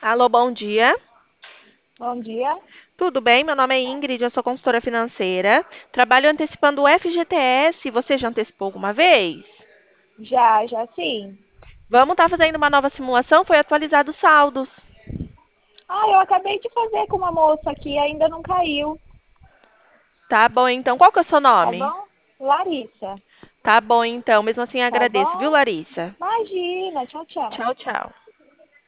Alô, bom dia. Bom dia. Tudo bem? Meu nome é Ingrid, eu sou consultora financeira. Trabalho antecipando o FGTS. Você já antecipou alguma vez? Já sim. Vamos estar fazendo uma nova simulação? Foi atualizado os saldos. Eu acabei de fazer com uma moça aqui, ainda não caiu. Tá bom, então. Qual que é o seu Tá nome? bom? Larissa. Tá bom, então. Mesmo assim, Tá agradeço, viu, bom? Larissa? Imagina. Tchau, tchau. Tchau, tchau.